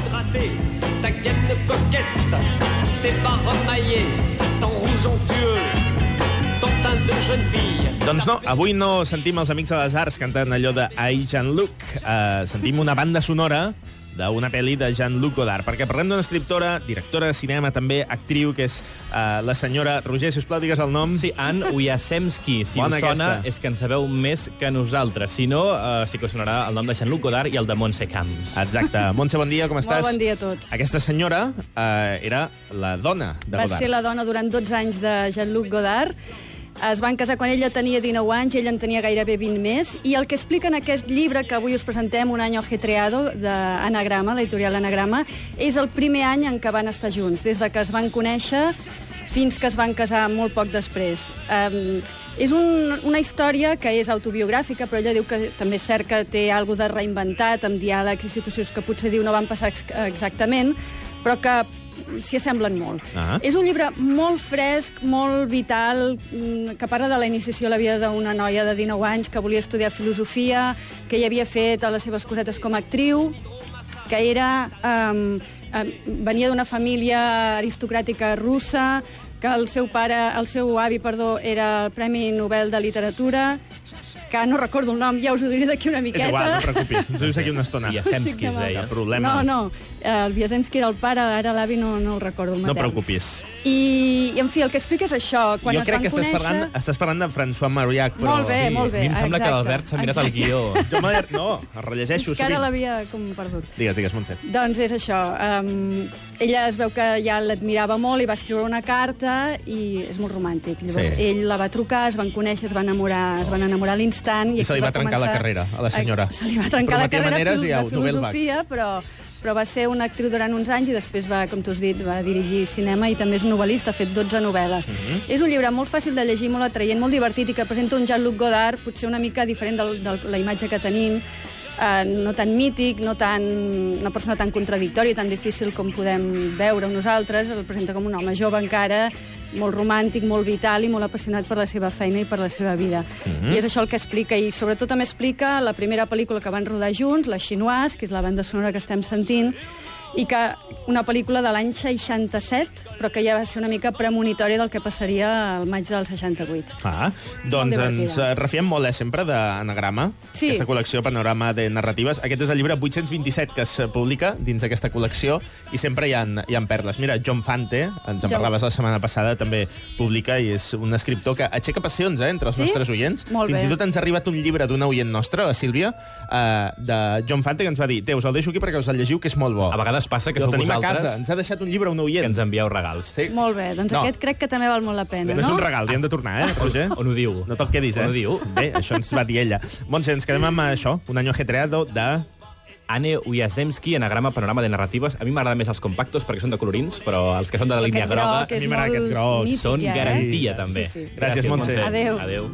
hydraté, ta gaine coquette, tes bas remaillés, ton rouge onctueux, ton teint de jeune fille. Doncs no, avui no sentim els Amics de les Arts cantant allò de I, Jean-Luc. Sentim una banda sonora d'una pel·li de Jean-Luc Godard, perquè parlem d'una escriptora, directora de cinema, també actriu, que és la senyora... Roger, sisplau, digues el nom. Sí, Anne Wiazemski. Si us sona, és que en sabeu més que nosaltres. Si no, sí que us sonarà el nom de Jean-Luc Godard i el de Montse Camps. Exacte. Montse, bon dia, com estàs? Molt bon dia a tots. Aquesta senyora era la dona de Godard. Va ser la dona durant 12 anys de Jean-Luc Godard. Es van casar quan ella tenia 19 anys, ella en tenia gairebé 20 més, i el que explica en aquest llibre que avui us presentem, Un año ajetreado, d'Anagrama, l'editorial Anagrama, és el primer any en què van estar junts, des de que es van conèixer fins que es van casar molt poc després. És una història que és autobiogràfica, però ella diu que també és cert que té alguna de reinventat, amb diàlegs i situacions que potser diu no van passar exactament, però que s'hi assemblen molt. És un llibre molt fresc, molt vital, que parla de la iniciació a la vida d'una noia de 19 anys que volia estudiar filosofia, que ja havia fet les seves cosetes com a actriu, que venia d'una família aristocràtica russa, que el seu avi, era el Premi Nobel de Literatura, que no recordo el nom, ja us ho diré d'aquí una miqueta. És igual, no et preocupis, ens ho dius aquí una estona. Wiazemski es deia. Problema. No, el Wiazemski era el pare, ara l'avi no el recordo, el matern. No preocupis. I, en fi, el que explica és això. Quan jo crec que estàs parlant de François Mauriac, però... Molt bé, molt bé. A mi em sembla que l'Albert s'ha mirat el guió. No, el rellegeixo. És que ara l'havia com perdut. Digues, Montse. Doncs és això. Ella es veu que ja l'admirava molt i va escriure una carta i és molt romàntic. Llavors ell la va trucar, es van conèixer, es van enamorar a l'instant. I se li va trencar la carrera a la senyora. Se li va trencar la carrera de filosofia, però va ser una actriu durant uns anys i després va, com tu has dit, va dirigir cinema i també és novel·lista, ha fet 12 novel·les. És un llibre molt fàcil de llegir, molt atraient, molt divertit i que presenta un Jean-Luc Godard potser una mica diferent de la imatge que tenim, no tan mític, una persona tan contradictòria, tan difícil com podem veure nosaltres, el presenta com un home jove encara, molt romàntic, molt vital i molt apassionat per la seva feina i per la seva vida. I és això el que explica, i sobretot també explica la primera pel·lícula que van rodar junts, La Chinoise, que és la banda sonora que estem sentint, i que una pel·lícula de l'any 67, però que ja va ser una mica premonitòria del que passaria al maig del 68. Doncs ens refiem molt, sempre, d'Anagrama, aquesta col·lecció Panorama de Narratives. Aquest és el llibre 827 que es publica dins d'aquesta col·lecció i sempre hi ha perles. Mira, John Fante, ens en parlaves la setmana passada, també publica i és un escriptor que aixeca passions entre els nostres oients. Fins i tot ens ha arribat un llibre d'una oient nostra, la Sílvia, de John Fante, que ens va dir: us el deixo aquí perquè us el llegiu, que és molt bo. A vegades passa que sou vosaltres... a casa. Ens ha deixat un llibre un oient. Que ens envieu regals. Sí. Molt bé, doncs aquest crec que també val molt la pena, no? És un regal, hi hem de tornar, Roger? On ho diu? No te'l quedis, On ho diu? Bé, això ens va dir ella. Montse, ens quedem amb això, Un año ajetreado de... Anne Wiazemski, Anagrama, Panorama de Narratives. A mi m'agraden més els compactos perquè són de colorins, però els que són de la línia groga... A mi m'agrada aquest groc. Són garantia, també. Gràcies, Montse. Adéu. Adéu.